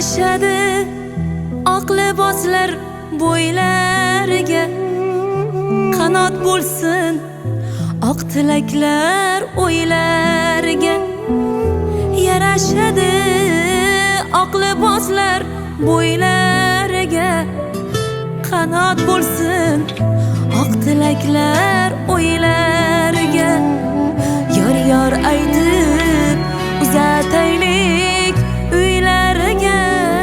yarashadi oq liboslar bo'ylariga, qanot bo'lsin oq tilaklar o'ylariga. Yarashadi oq liboslar bo'ylariga, qanot bo'lsin oq tilaklar o'ylariga. Yor yor aytib uzataylik uylariga.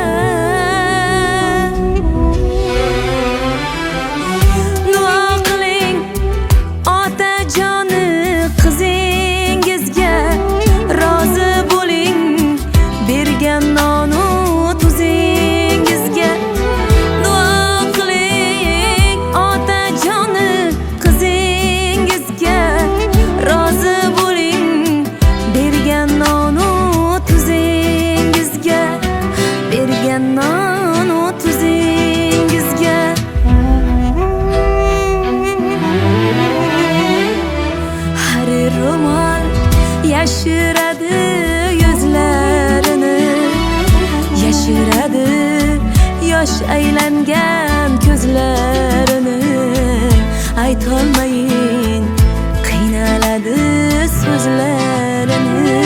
Duo qiling otajoni qizingizga, rozi bo'ling bergan nonu tuzingizga. Duo qiling otajoni qizingizga, rozi bo'ling bergan nonu tuzingizga, bergan nonu tuzingizga. Harir ro'mol yashiradi yuzlarini, yashiradi yosh aylangan ko'zlarini. Aytolmayin qiynaladi so'zlarini.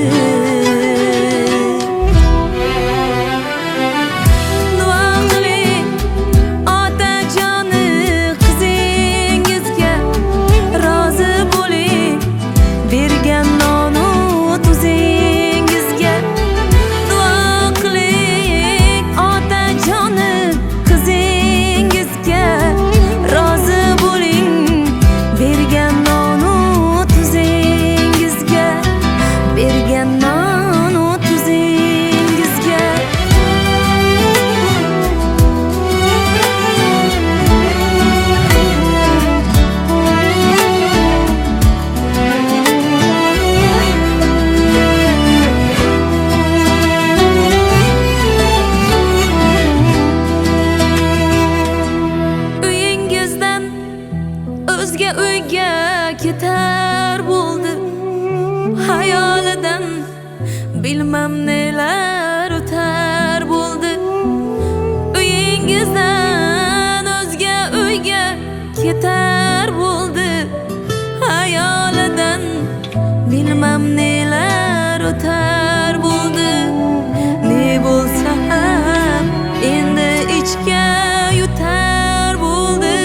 Duo qiling otajoni qizingizga, rozi bo'ling bergan nonu tuzingizga. Duo qiling otajoni qizingizga, rozi bo'ling bergan nonu tuzingizga, bergan nonu tuzingizga. Uyingizdan o'zga uyga ketar bo'ldi, hayolidan bilmam nelar o'tar bo'ldi. Uyingizdan o'zga uyga ketar bo'ldi, hayolidan bilmam nelar o'tar bo'ldi. Ne bo'lsa ham endi ichga yutar bo'ldi.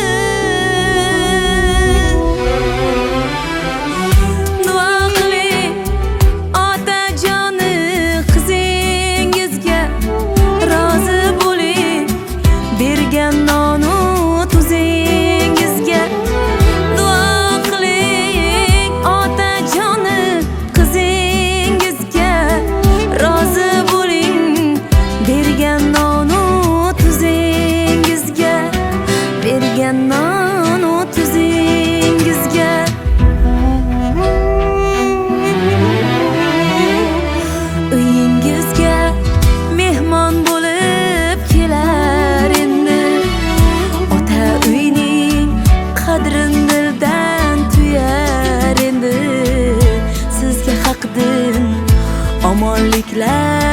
Duo qiling otajoni qizingizga, rozi bo'ling bergan nonu tuzingizga. Duo qiling otajoni qizingizga, rozi bo'ling bergan nonu tuzingizga, bergan nonu tuzingizga. Uyingizga mehmon bo'lib kelar endi, ota uyning qadrin dildan tuyar endi. Sizga haqdin omonliklar